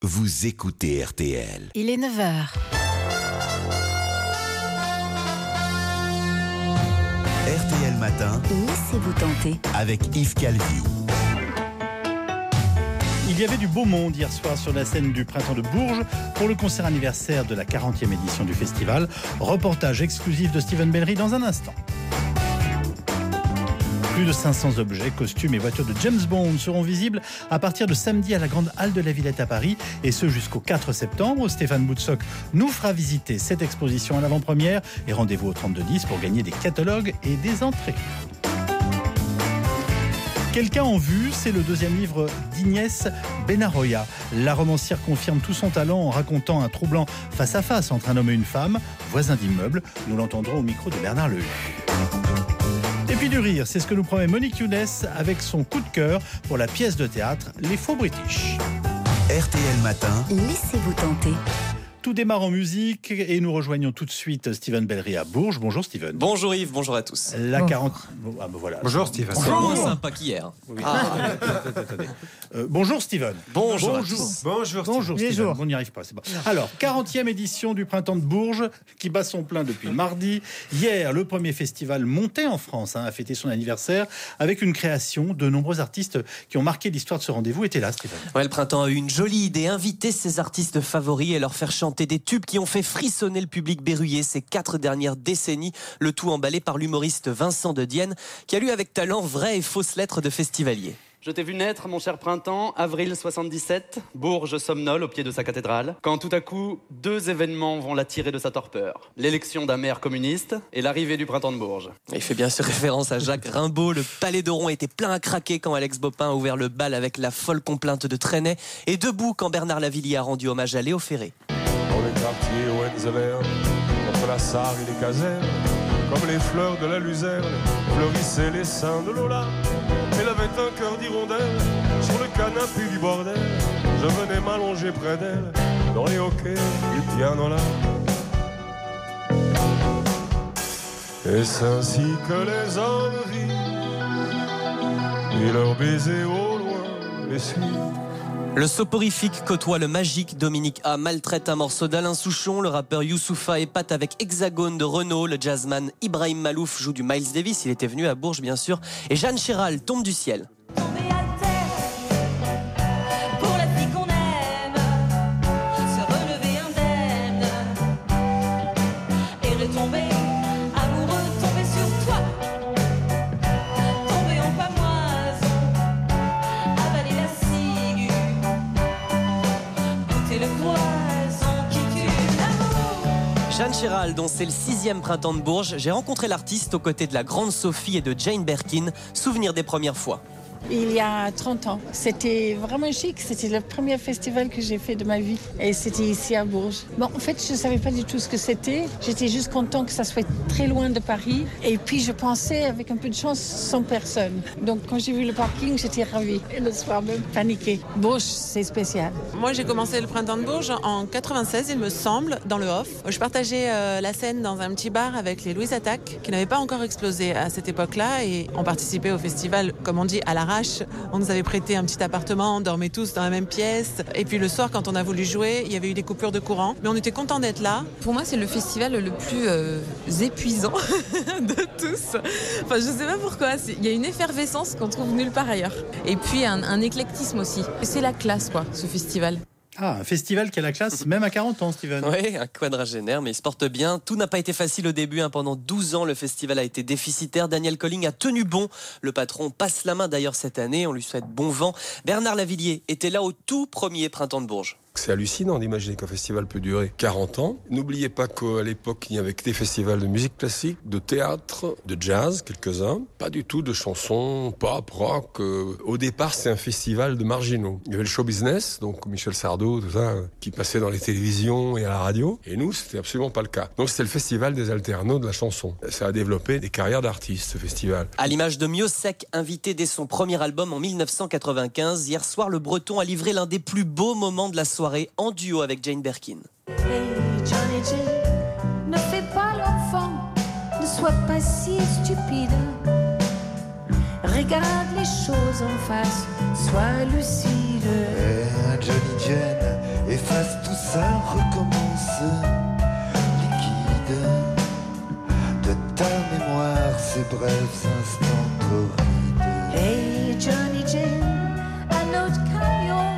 Vous écoutez RTL. Il est 9h. RTL Matin. Laissez-vous tenter. Avec Yves Calvi. Il y avait du beau monde hier soir sur la scène du Printemps de Bourges pour le concert anniversaire de la 40e édition du festival. Reportage exclusif de Steven Bellery dans un instant. Plus de 500 objets, costumes et voitures de James Bond seront visibles à partir de samedi à la Grande Halle de la Villette à Paris, et ce jusqu'au 4 septembre. Stéphane Boutsock nous fera visiter cette exposition à l'avant-première, et rendez-vous au 3210 pour gagner des catalogues et des entrées. Quelqu'un en vue, c'est le deuxième livre d'Ignès Benaroya. La romancière confirme tout son talent en racontant un troublant face-à-face entre un homme et une femme, voisins d'immeuble. Nous l'entendrons au micro de Bernard Lehu. Et puis du rire, c'est ce que nous promet Monique Younes avec son coup de cœur pour la pièce de théâtre Les Faux British. RTL Matin. Laissez-vous tenter. Tout démarre en musique et nous rejoignons tout de suite Steven Bellery à Bourges. Bonjour Steven. Bonjour Yves, bonjour à tous. La 40... voilà. Bonjour Steven. C'est moins sympa qu'hier. Oui. Attendez. Bonjour Steven. Bonjour à tous. Bonjour Steven. On n'y arrive pas, c'est bon. Alors, 40e édition du Printemps de Bourges qui bat son plein depuis mardi. Hier, le premier festival monté en France a fêté son anniversaire avec une création. De nombreux artistes qui ont marqué l'histoire de ce rendez-vous étaient là, Steven. Ouais, le Printemps a eu une jolie idée, inviter ses artistes favoris et leur faire chanter des tubes qui ont fait frissonner le public berruyer ces 4 dernières décennies, le tout emballé par l'humoriste Vincent de Dienne qui a lu avec talent vraies et fausses lettres de festivalier. Je t'ai vu naître, mon cher printemps, avril 77, Bourges somnole au pied de sa cathédrale, quand tout à coup, 2 événements vont la tirer de sa torpeur. L'élection d'un maire communiste et l'arrivée du Printemps de Bourges. Il fait bien sûr référence à Jacques Rimbaud. Le Palais d'Oron était plein à craquer quand Alex Bopin a ouvert le bal avec la folle complainte de Trenet, et debout quand Bernard Lavilliers a rendu hommage à Léo Ferré. Dans les quartiers Hohenzollern, entre la Sarre et les casernes, comme les fleurs de la luzerne, fleurissaient les seins de Lola. Elle avait un cœur d'hirondelle sur le canapé du bordel. Je venais m'allonger près d'elle dans les hockey du piano-là. Et c'est ainsi que les hommes vivent, et leurs baisers au loin les suivent. Le soporifique côtoie le magique. Dominique A maltraite un morceau d'Alain Souchon. Le rappeur Youssoupha épate avec Hexagone de Renaud. Le jazzman Ibrahim Malouf joue du Miles Davis. Il était venu à Bourges, bien sûr. Et Jeanne Chéral tombe du ciel. Jeanne Chéral, dont c'est le 6e Printemps de Bourges, j'ai rencontré l'artiste aux côtés de la grande Sophie et de Jane Birkin. Souvenir des premières fois. Il y a 30 ans. C'était vraiment chic. C'était le premier festival que j'ai fait de ma vie. Et c'était ici à Bourges. Bon, en fait, je ne savais pas du tout ce que c'était. J'étais juste content que ça soit très loin de Paris. Et puis, je pensais, avec un peu de chance, 100 personnes. Donc, quand j'ai vu le parking, j'étais ravie. Et le soir même, paniquée. Bourges, c'est spécial. Moi, j'ai commencé le Printemps de Bourges en 96, il me semble, dans le Off. Je partageais la scène dans un petit bar avec les Louise Attaque, qui n'avaient pas encore explosé à cette époque-là. Et on participait au festival, comme on dit, à l'arrache. On nous avait prêté un petit appartement, on dormait tous dans la même pièce. Et puis le soir, quand on a voulu jouer, il y avait eu des coupures de courant. Mais on était contents d'être là. Pour moi, c'est le festival le plus épuisant de tous. Enfin, je sais pas pourquoi. Il y a une effervescence qu'on trouve nulle part ailleurs. Et puis un éclectisme aussi. C'est la classe, quoi, ce festival. Ah, un festival qui a la classe, même à 40 ans, Steven. Oui, un quadragénaire, mais il se porte bien. Tout n'a pas été facile au début. Pendant 12 ans, le festival a été déficitaire. Daniel Colling a tenu bon. Le patron passe la main d'ailleurs cette année. On lui souhaite bon vent. Bernard Lavilliers était là au tout premier Printemps de Bourges. C'est hallucinant d'imaginer qu'un festival peut durer 40 ans. N'oubliez pas qu'à l'époque, il n'y avait que des festivals de musique classique, de théâtre, de jazz, quelques-uns. Pas du tout de chansons, pop, rock. Au départ, c'est un festival de marginaux. Il y avait le show business, donc Michel Sardou, tout ça, qui passait dans les télévisions et à la radio. Et nous, c'était absolument pas le cas. Donc c'était le festival des alternos de la chanson. Ça a développé des carrières d'artistes, ce festival. À l'image de Miossec, invité dès son premier album en 1995, hier soir, le Breton a livré l'un des plus beaux moments de la soirée en duo avec Jane Birkin. Hey Johnny Jane, ne fais pas l'enfant, ne sois pas si stupide. Regarde les choses en face, sois lucide. Johnny Jane, ça recommence liquide de ta mémoire, ces brefs instants torrides. Hey Johnny Jane, un autre camion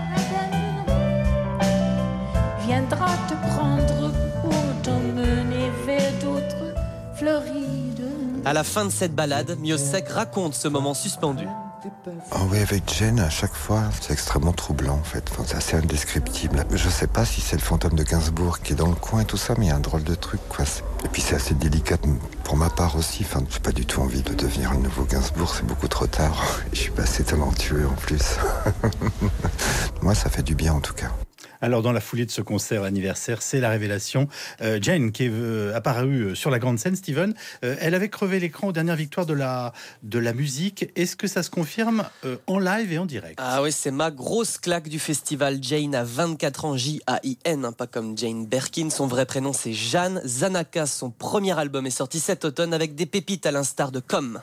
viendra te prendre pour t'emmener vers d'autres Florides. À la fin de cette balade, Miossec raconte ce moment suspendu. Oh oui, avec Jane, à chaque fois, c'est extrêmement troublant en fait. Enfin, c'est assez indescriptible. Je sais pas si c'est le fantôme de Gainsbourg qui est dans le coin et tout ça, mais il y a un drôle de truc, quoi. Et puis c'est assez délicat pour ma part aussi. Enfin, j'ai pas du tout envie de devenir un nouveau Gainsbourg, c'est beaucoup trop tard. Je suis pas assez talentueux en plus. Moi, ça fait du bien en tout cas. Alors, dans la foulée de ce concert anniversaire, c'est la révélation. Jane, qui est apparue sur la grande scène, Steven, elle avait crevé l'écran aux dernières victoires de la musique. Est-ce que ça se confirme en live et en direct? Ah oui, c'est ma grosse claque du festival. Jane a 24 ans, J-A-I-N, pas comme Jane Birkin. Son vrai prénom, c'est Jeanne Zanaka. Son premier album est sorti cet automne avec des pépites à l'instar de Comme.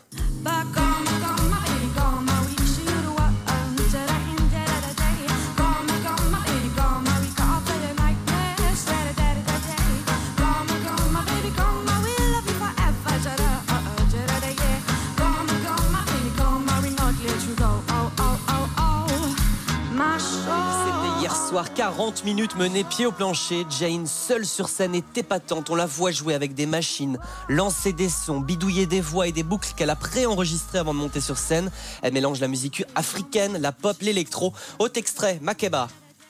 Soir, 40 minutes menées pied au plancher. Jane, seule sur scène, est épatante. On la voit jouer avec des machines, lancer des sons, bidouiller des voix et des boucles qu'elle a pré-enregistrées avant de monter sur scène. Elle mélange la musique africaine, la pop, l'électro. Autre extrait, Makeba.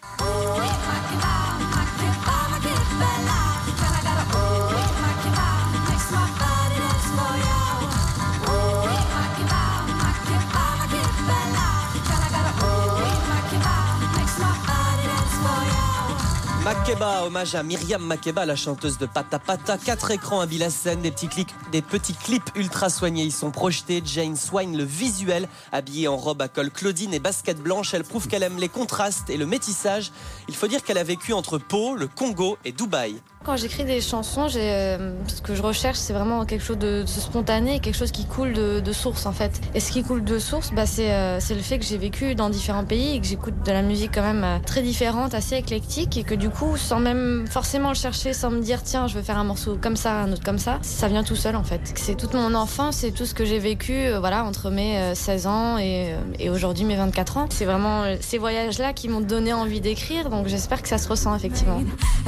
Makeba, hommage à Myriam Makeba, la chanteuse de Pata Pata. 4 écrans habillent la scène, des petits clips ultra soignés y sont projetés. Jane soigne le visuel, habillée en robe à col Claudine et basket blanche. Elle prouve qu'elle aime les contrastes et le métissage. Il faut dire qu'elle a vécu entre Pau, le Congo et Dubaï. Quand j'écris des chansons, ce que je recherche, c'est vraiment quelque chose de spontané, quelque chose qui coule de source en fait. Et ce qui coule de source, c'est le fait que j'ai vécu dans différents pays et que j'écoute de la musique quand même très différente, assez éclectique, et que du coup, sans même forcément le chercher, sans me dire tiens, je veux faire un morceau comme ça, un autre comme ça vient tout seul en fait. C'est toute mon enfance, c'est tout ce que j'ai vécu entre mes 16 ans et aujourd'hui mes 24 ans. C'est vraiment ces voyages-là qui m'ont donné envie d'écrire, donc j'espère que ça se ressent effectivement.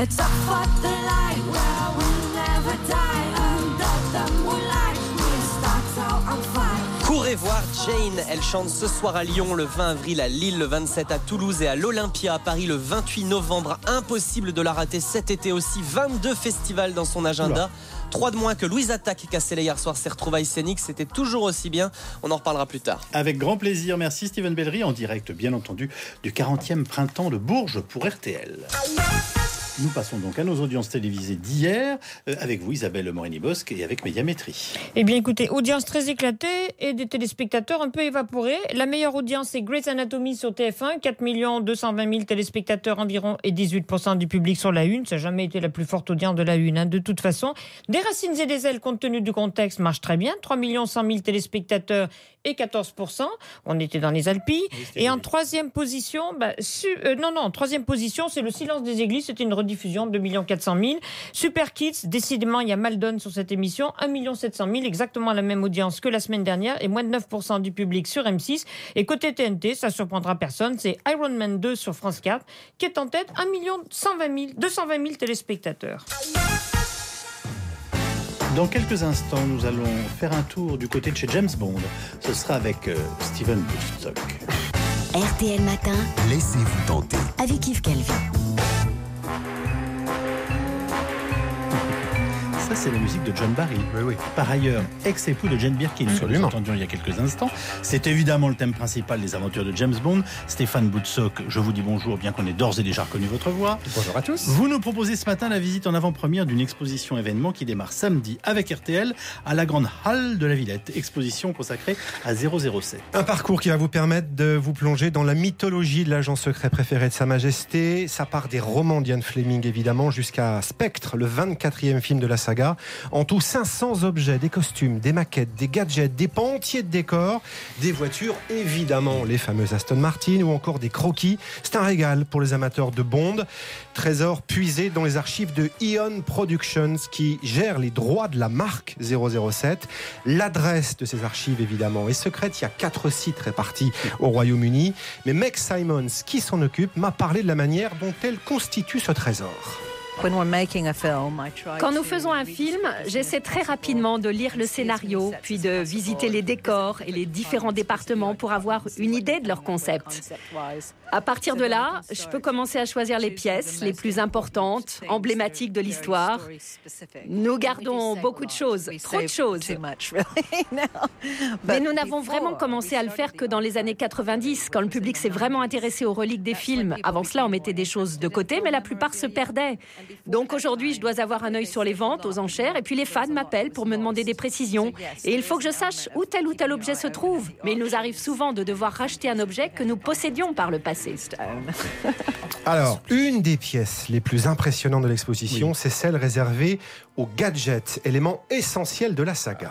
Courez voir Jane, elle chante ce soir à Lyon, le 20 avril à Lille, le 27 à Toulouse et à l'Olympia à Paris le 28 novembre. Impossible de la rater cet été aussi, 22 festivals dans son agenda. 3 de moins que Louise Attaque qui a scellé hier soir ses retrouvailles scéniques. C'était toujours aussi bien, on en reparlera plus tard. Avec grand plaisir, merci Steven Bellery, en direct bien entendu du 40e printemps de Bourges pour RTL. Nous passons donc à nos audiences télévisées d'hier, avec vous Isabelle Morini-Bosque et avec Médiamétrie. Eh bien écoutez, audience très éclatée et des téléspectateurs un peu évaporés. La meilleure audience c'est Grey's Anatomy sur TF1, 4 220 000 téléspectateurs environ et 18% du public sur la une. Ça n'a jamais été la plus forte audience de la une, de toute façon. Des Racines et des ailes, compte tenu du contexte, marche très bien. 3 100 000 téléspectateurs et 14%. On était dans les Alpilles. Et en troisième position, troisième position, c'est Le Silence des Églises. C'était une rediffusion de 2 400 000. Super Kids, décidément, il y a mal donne sur cette émission. 1 700 000, exactement la même audience que la semaine dernière et moins de 9% du public sur M6. Et côté TNT, ça surprendra personne, c'est Iron Man 2 sur France 4 qui est en tête, 220 000 téléspectateurs. Dans quelques instants, nous allons faire un tour du côté de chez James Bond. Ce sera avec Steven Woodstock. RTL Matin. Laissez-vous tenter. Avec Yves Calvi. Ça, c'est la musique de John Barry. Oui. Par ailleurs, ex-époux de Jane Birkin, que nous entendions il y a quelques instants. C'est évidemment le thème principal des aventures de James Bond. Stéphane Boutsock, je vous dis bonjour, bien qu'on ait d'ores et déjà reconnu votre voix. Bonjour à tous. Vous nous proposez ce matin la visite en avant-première d'une exposition événement qui démarre samedi avec RTL à la Grande Halle de la Villette. Exposition consacrée à 007. Un parcours qui va vous permettre de vous plonger dans la mythologie de l'agent secret préféré de Sa Majesté. Ça part des romans d'Ian Fleming, évidemment, jusqu'à Spectre, le 24e film de la saga. saga. En tout, 500 objets, des costumes, des maquettes, des gadgets, des pans entiers de décors, des voitures, évidemment, les fameuses Aston Martin ou encore des croquis. C'est un régal pour les amateurs de Bond. Trésor puisé dans les archives de Eon Productions qui gère les droits de la marque 007. L'adresse de ces archives, évidemment, est secrète. Il y a 4 sites répartis au Royaume-Uni. Mais Meg Simons, qui s'en occupe, m'a parlé de la manière dont elle constitue ce trésor. Quand nous faisons un film, j'essaie très rapidement de lire le scénario, puis de visiter les décors et les différents départements pour avoir une idée de leur concept. À partir de là, je peux commencer à choisir les pièces les plus importantes, emblématiques de l'histoire. Nous gardons beaucoup de choses, trop de choses. Mais nous n'avons vraiment commencé à le faire que dans les années 90, quand le public s'est vraiment intéressé aux reliques des films. Avant cela, on mettait des choses de côté, mais la plupart se perdaient. Donc aujourd'hui, je dois avoir un œil sur les ventes, aux enchères, et puis les fans m'appellent pour me demander des précisions. Et il faut que je sache où tel objet se trouve. Mais il nous arrive souvent de devoir racheter un objet que nous possédions par le passé. Alors, une des pièces les plus impressionnantes de l'exposition, c'est celle réservée aux gadgets, élément essentiel de la saga.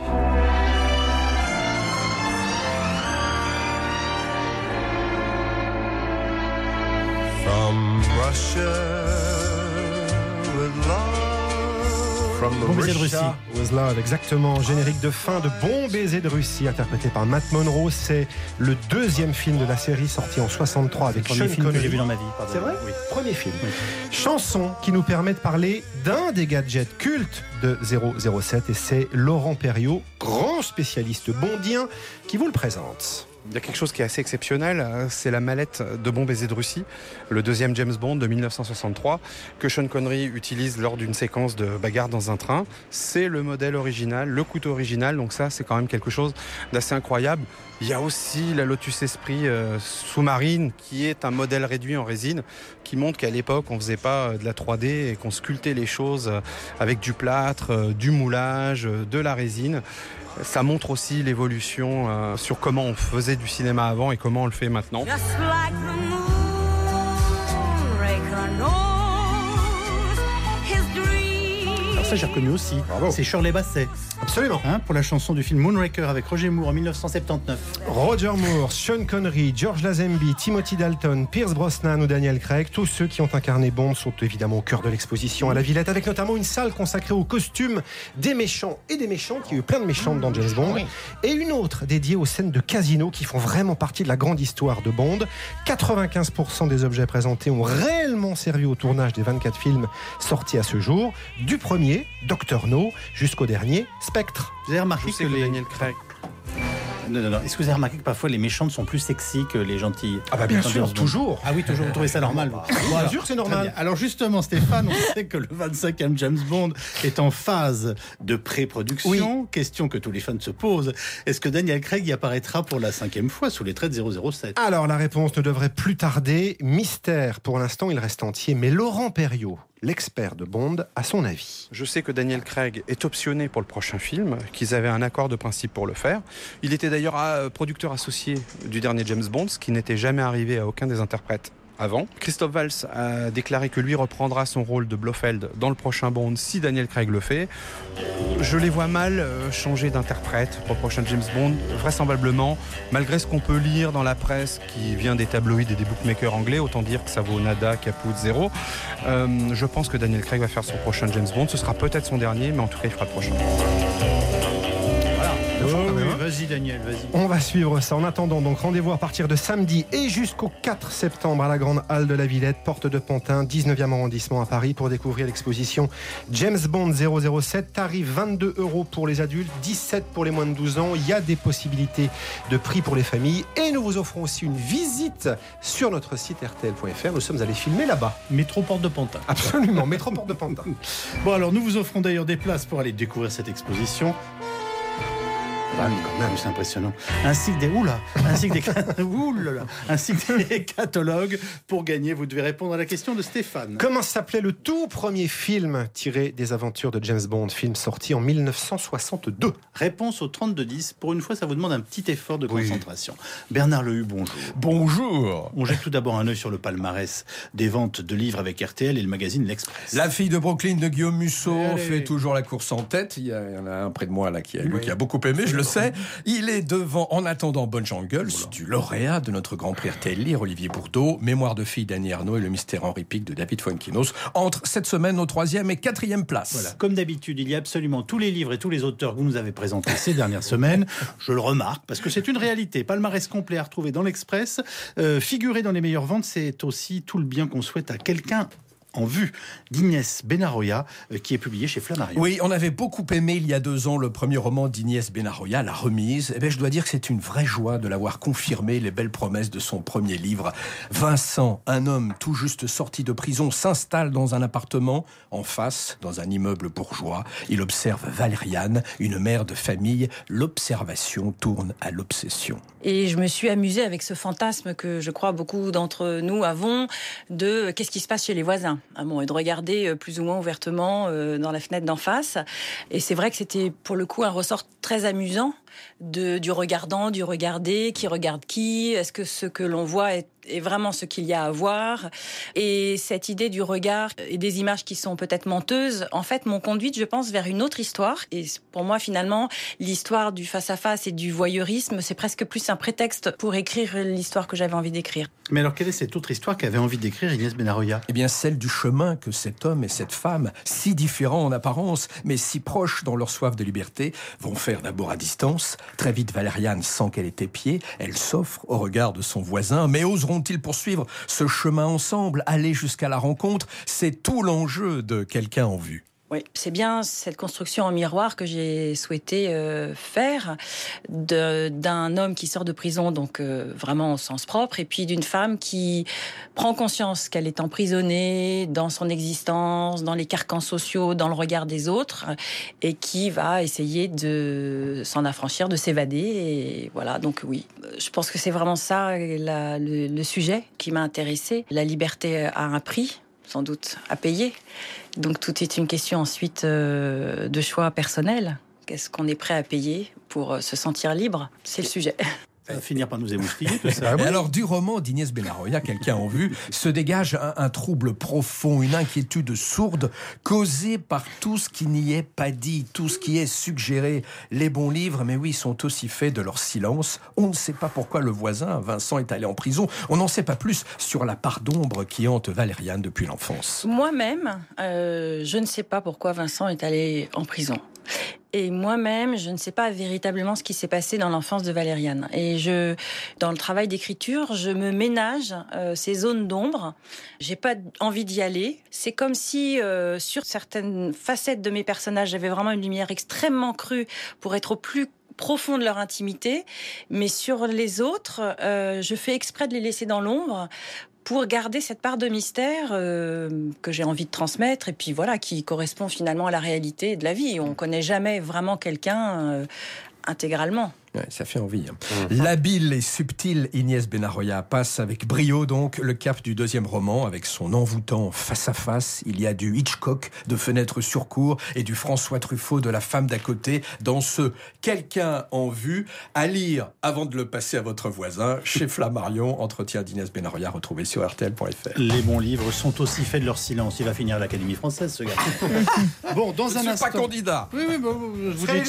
From Russia with love. Bon baiser de Russie. Was Love, exactement. Générique de fin de Bon baiser de Russie, interprété par Matt Monro. C'est le 2e film de la série, sorti en 63 avec Sean film Connery. que j'ai vu dans ma vie. C'est vrai ? Oui. Premier film. Oui. Chanson qui nous permet de parler d'un des gadgets cultes de 007, et c'est Laurent Perriot, grand spécialiste bondien, qui vous le présente. Il y a quelque chose qui est assez exceptionnel, c'est la mallette de Bon baiser de Russie, le 2e James Bond de 1963, que Sean Connery utilise lors d'une séquence de bagarre dans un train. C'est le modèle original, le couteau original, donc ça c'est quand même quelque chose d'assez incroyable. Il y a aussi la Lotus Esprit sous-marine, qui est un modèle réduit en résine, qui montre qu'à l'époque on faisait pas de la 3D et qu'on sculptait les choses avec du plâtre, du moulage, de la résine. Ça montre aussi l'évolution sur comment on faisait du cinéma avant et comment on le fait maintenant. Alors ça, j'ai reconnu aussi. Bravo. C'est Shirley Bassey. Absolument. Pour la chanson du film Moonraker avec Roger Moore en 1979. Roger Moore, Sean Connery, George Lazenby, Timothy Dalton, Pierce Brosnan ou Daniel Craig, tous ceux qui ont incarné Bond sont évidemment au cœur de l'exposition à la Villette, avec notamment une salle consacrée aux costumes des méchants et des méchantes. Il y a eu plein de méchantes dans James Bond. Oui. Et une autre dédiée aux scènes de casino qui font vraiment partie de la grande histoire de Bond. 95% des objets présentés ont réellement servi au tournage des 24 films sortis à ce jour, du premier, Dr No, jusqu'au dernier, Spectre. Vous avez remarqué que Daniel Craig. Non. Est-ce que vous avez remarqué que parfois les méchantes sont plus sexy que les gentilles? Ah bah bien sûr, toujours. Ah oui, toujours. Vous trouvez ça normal? Bien sûr, c'est normal. Alors justement, Stéphane, on sait que le 25e James Bond est en phase de pré-production. Oui. Question que tous les fans se posent. Est-ce que Daniel Craig y apparaîtra pour la 5e fois sous les traits de 007? Alors la réponse ne devrait plus tarder. Mystère. Pour l'instant, il reste entier. Mais Laurent Perriot, l'expert de Bond, a son avis. Je sais que Daniel Craig est optionné pour le prochain film, qu'ils avaient un accord de principe pour le faire. Il était d'ailleurs producteur associé du dernier James Bond, ce qui n'était jamais arrivé à aucun des interprètes avant. Christophe Waltz a déclaré que lui reprendra son rôle de Blofeld dans le prochain Bond si Daniel Craig le fait. Je les vois mal changer d'interprète pour le prochain James Bond, vraisemblablement, malgré ce qu'on peut lire dans la presse qui vient des tabloïds et des bookmakers anglais, autant dire que ça vaut nada, caput, zéro. Je pense que Daniel Craig va faire son prochain James Bond, ce sera peut-être son dernier, mais en tout cas il fera le prochain. Vas-y Daniel, vas-y. On va suivre ça. En attendant, donc rendez-vous à partir de samedi et jusqu'au 4 septembre à la Grande Halle de la Villette, porte de Pantin, 19e arrondissement à Paris, pour découvrir l'exposition James Bond 007. Tarif 22 € pour les adultes, 17 pour les moins de 12 ans. Il y a des possibilités de prix pour les familles et nous vous offrons aussi une visite sur notre site rtl.fr. Nous sommes allés filmer là-bas. Métro Porte de Pantin. Absolument, métro Porte de Pantin. Bon alors, nous vous offrons d'ailleurs des places pour aller découvrir cette exposition. Chopin, quand même, c'est impressionnant. Ainsi que des catalogues. Pour gagner, vous devez répondre à la question de Stéphane. Comment s'appelait le tout premier film tiré des aventures de James Bond, film sorti en 1962? Réponse au 32-10. Pour une fois, ça vous demande un petit effort de concentration. Bernard Lehu, bonjour. Bonjour. On jette tout d'abord un œil sur le palmarès des ventes de livres avec RTL et le magazine L'Express. La fille de Brooklyn de Guillaume Musso fait toujours la course en tête. Il y en a un près de moi là qui a beaucoup aimé, je le sais. Il est devant En attendant Bonne Jungles, du lauréat de notre Grand Prix RTL Lire, Olivier Bourdeau, Mémoire de fille d'Annie Ernaux et Le mystère Henri Pic de David Fuenquinos, entre cette semaine aux 3e et 4e places. Voilà. Comme d'habitude, il y a absolument tous les livres et tous les auteurs que vous nous avez présentés ces dernières semaines. Je le remarque parce que c'est une réalité. Palmarès complet à retrouver dans l'Express. Figurer dans les meilleures ventes, c'est aussi tout le bien qu'on souhaite à quelqu'un en vue d'Ignès Benaroya, qui est publié chez Flammarion. Oui, on avait beaucoup aimé il y a 2 ans le premier roman d'Ignès Benaroya, La Remise. Eh bien, je dois dire que c'est une vraie joie de l'avoir confirmé les belles promesses de son premier livre. Vincent, un homme tout juste sorti de prison, s'installe dans un appartement en face, dans un immeuble bourgeois. Il observe Valériane, une mère de famille. L'observation tourne à l'obsession. Et je me suis amusée avec ce fantasme que je crois beaucoup d'entre nous avons de qu'est-ce qui se passe chez les voisins. Et de regarder plus ou moins ouvertement dans la fenêtre d'en face. Et c'est vrai que c'était pour le coup un ressort très amusant du regardant, du regardé, qui regarde qui, est-ce que ce que l'on voit est vraiment ce qu'il y a à voir. Et cette idée du regard et des images qui sont peut-être menteuses, en fait, m'ont conduite, je pense, vers une autre histoire. Et pour moi, finalement, l'histoire du face-à-face et du voyeurisme, c'est presque plus un prétexte pour écrire l'histoire que j'avais envie d'écrire. Mais alors, quelle est cette autre histoire qu'avait envie d'écrire Ignès Benaroya ? Eh bien, celle du chemin que cet homme et cette femme, si différents en apparence, mais si proches dans leur soif de liberté, vont faire d'abord à distance. Très vite, Valériane sent qu'elle est épiée. Elle s'offre au regard de son voisin. Mais oseront-ils poursuivre ce chemin ensemble, aller jusqu'à la rencontre ? C'est tout l'enjeu de Quelqu'un en vue. Oui, c'est bien cette construction en miroir que j'ai souhaité faire d'un homme qui sort de prison, donc vraiment au sens propre, et puis d'une femme qui prend conscience qu'elle est emprisonnée dans son existence, dans les carcans sociaux, dans le regard des autres, et qui va essayer de s'en affranchir, de s'évader. Et voilà, donc oui, je pense que c'est vraiment ça le sujet qui m'a intéressée. La liberté a un prix, sans doute à payer. Donc tout est une question ensuite de choix personnel. Qu'est-ce qu'on est prêt à payer pour se sentir libre ? C'est le sujet. Ça va finir par nous émoustiller tout ça. Et alors, du roman d'Ignès Benaroya, Quelqu'un en vue, se dégage un trouble profond, une inquiétude sourde, causée par tout ce qui n'y est pas dit, tout ce qui est suggéré. Les bons livres, mais oui, sont aussi faits de leur silence. On ne sait pas pourquoi le voisin, Vincent, est allé en prison. On n'en sait pas plus sur la part d'ombre qui hante Valériane depuis l'enfance. Moi-même, je ne sais pas pourquoi Vincent est allé en prison. Et moi-même, je ne sais pas véritablement ce qui s'est passé dans l'enfance de Valériane. Et dans le travail d'écriture, je me ménage ces zones d'ombre. J'ai pas envie d'y aller. C'est comme si, sur certaines facettes de mes personnages, j'avais vraiment une lumière extrêmement crue pour être au plus profond de leur intimité. Mais sur les autres, je fais exprès de les laisser dans l'ombre pour garder cette part de mystère que j'ai envie de transmettre et puis voilà, qui correspond finalement à la réalité de la vie. On ne connaît jamais vraiment quelqu'un intégralement. Ouais, ça fait envie. L'habile et subtile Ignès Benaroya passe avec brio donc le cap du deuxième roman avec son envoûtant face-à-face. Il y a du Hitchcock de Fenêtre sur cour et du François Truffaut de La femme d'à côté dans ce Quelqu'un en vue à lire avant de le passer à votre voisin chez Flammarion. Entretien d'Ignès Benaroya retrouvé sur RTL.fr. Les bons livres sont aussi faits de leur silence. Il va finir à l'Académie française, ce gars. Bon, dans un instant. Pas candidat. Oui, je vous dis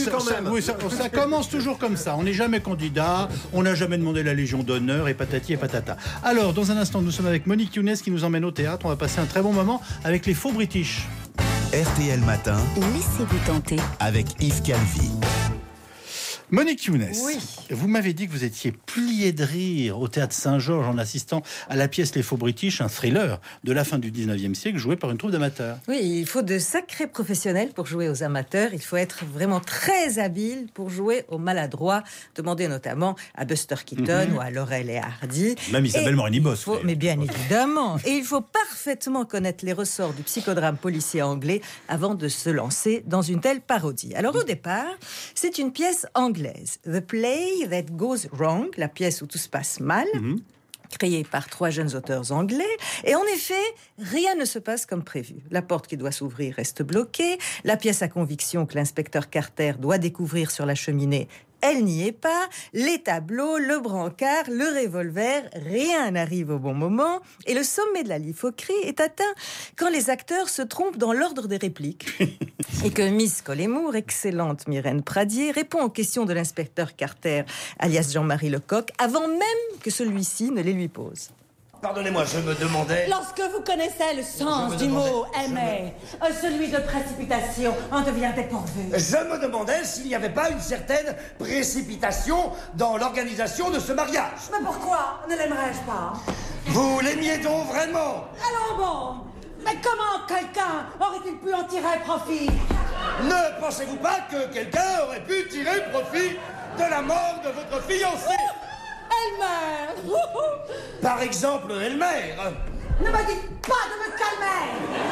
ça commence toujours comme ça. On n'est jamais candidat, on n'a jamais demandé la Légion d'honneur et patati et patata. Alors, dans un instant, nous sommes avec Monique Younes qui nous emmène au théâtre. On va passer un très bon moment avec les faux British. RTL Matin. Laissez-vous tenter. Avec Yves Calvi. Monique Younes, oui. Vous m'avez dit que vous étiez plié de rire au théâtre Saint-Georges en assistant à la pièce Les Faux British, un thriller de la fin du 19e siècle joué par une troupe d'amateurs. Oui, il faut de sacrés professionnels pour jouer aux amateurs. Il faut être vraiment très habile pour jouer aux maladroits. Demandez notamment à Buster Keaton ou à Laurel et Hardy. Même Isabelle Morini-Boss. Mais bien évidemment. Et il faut parfaitement connaître les ressorts du psychodrame policier anglais avant de se lancer dans une telle parodie. Alors au départ, c'est une pièce anglaise anglaise. The Play That Goes Wrong, la pièce où tout se passe mal. Créée par 3 jeunes auteurs anglais. Et en effet, rien ne se passe comme prévu. La porte qui doit s'ouvrir reste bloquée. La pièce à conviction que l'inspecteur Carter doit découvrir sur la cheminée, elle n'y est pas. Les tableaux, le brancard, le revolver, rien n'arrive au bon moment. Et le sommet de la lifoquerie est atteint quand les acteurs se trompent dans l'ordre des répliques. Et que Miss Collemore, excellente Myrène Pradier, répond aux questions de l'inspecteur Carter, alias Jean-Marie Lecoq, avant même que celui-ci ne les lui pose. Pardonnez-moi, je me demandais... Lorsque vous connaissez le sens du mot aimer, celui de précipitation en devient dépourvu. Je me demandais s'il n'y avait pas une certaine précipitation dans l'organisation de ce mariage. Mais pourquoi ne l'aimerais-je pas? Vous l'aimiez donc vraiment? Alors bon, mais comment quelqu'un aurait-il pu en tirer profit? Ne pensez-vous pas que quelqu'un aurait pu tirer profit de la mort de votre fiancé? Elmer! Par exemple, Elmer. Ne me dites pas de me calmer!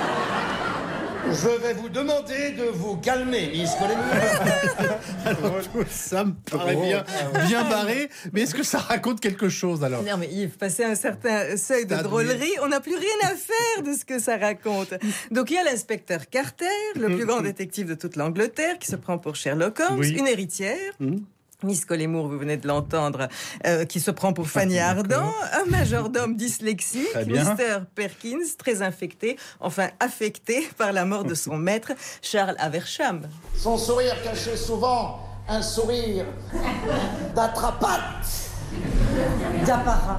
Je vais vous demander de vous calmer, Miss Collemore. Alors, tout ça me paraît bien barré. Mais est-ce que ça raconte quelque chose, alors? Non, mais Yves, passé un certain seuil de drôlerie, on n'a plus rien à faire de ce que ça raconte. Donc, il y a l'inspecteur Carter, le plus grand détective de toute l'Angleterre, qui se prend pour Sherlock Holmes, une héritière... Miss Collemore, vous venez de l'entendre, qui se prend pour Fanny Ardant, un majordome dyslexique, Mr. Perkins, très infecté, enfin affecté par la mort de son maître, Charles Aversham. Son sourire cachait souvent un sourire d'attrapatte. D'apparat.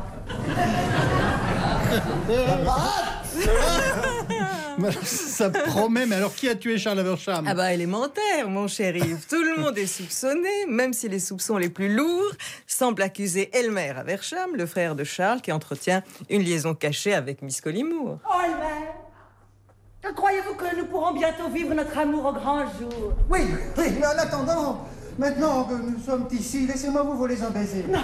Ça promet, mais alors qui a tué Charles Aversham? Ah bah élémentaire, mon cher Yves. Tout le monde est soupçonné, même si les soupçons les plus lourds semblent accuser Elmer Aversham, le frère de Charles, qui entretient une liaison cachée avec Miss Collemore. Oh, Elmer! Croyez-vous que nous pourrons bientôt vivre notre amour au grand jour? Oui, mais en attendant, maintenant que nous sommes ici, laissez-moi vous voler un baiser. Non!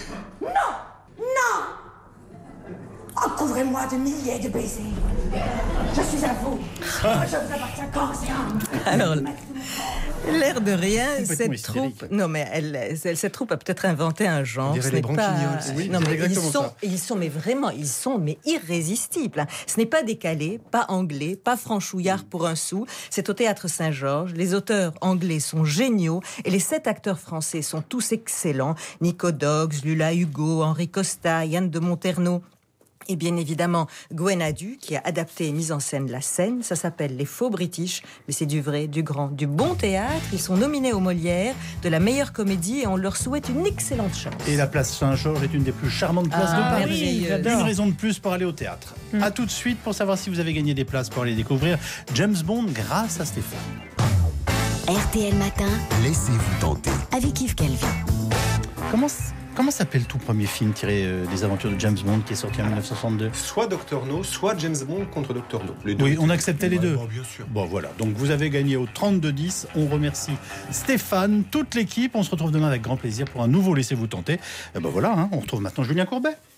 Couvrez-moi de milliers de baisers. Je suis à vous. Je vous appartiens corps et âme. Alors, l'air de rien, cette troupe... Non, mais cette troupe a peut-être inventé un genre. On dirait les Branquignoles. Oui, non, mais ils sont irrésistibles. Ce n'est pas décalé, pas anglais, pas franchouillard pour un sou. C'est au Théâtre Saint-Georges. Les auteurs anglais sont géniaux et les 7 acteurs français sont tous excellents. Nico Doggs, Lula Hugo, Henri Costa, Yann de Monterneau. Et bien évidemment, Gwen Adu, qui a adapté et mis en scène la scène. Ça s'appelle Les Faux British, mais c'est du vrai, du grand, du bon théâtre. Ils sont nominés aux Molières de la meilleure comédie et on leur souhaite une excellente chance. Et la place Saint-Georges est une des plus charmantes places de Paris. Une raison de plus pour aller au théâtre. A tout de suite pour savoir si vous avez gagné des places pour aller découvrir James Bond grâce à Stéphane. RTL Matin. Laissez-vous tenter. Avec Yves Calvi. Comment s'appelle le tout premier film tiré des aventures de James Bond qui est sorti en 1962? Soit Dr No, soit James Bond contre Dr No. Les deux. Oui, on acceptait les deux. Bon, bien sûr. Bon, voilà. Donc vous avez gagné au 32-10. On remercie Stéphane, toute l'équipe. On se retrouve demain avec grand plaisir pour un nouveau Laissez-vous tenter. Et ben voilà, on retrouve maintenant Julien Courbet.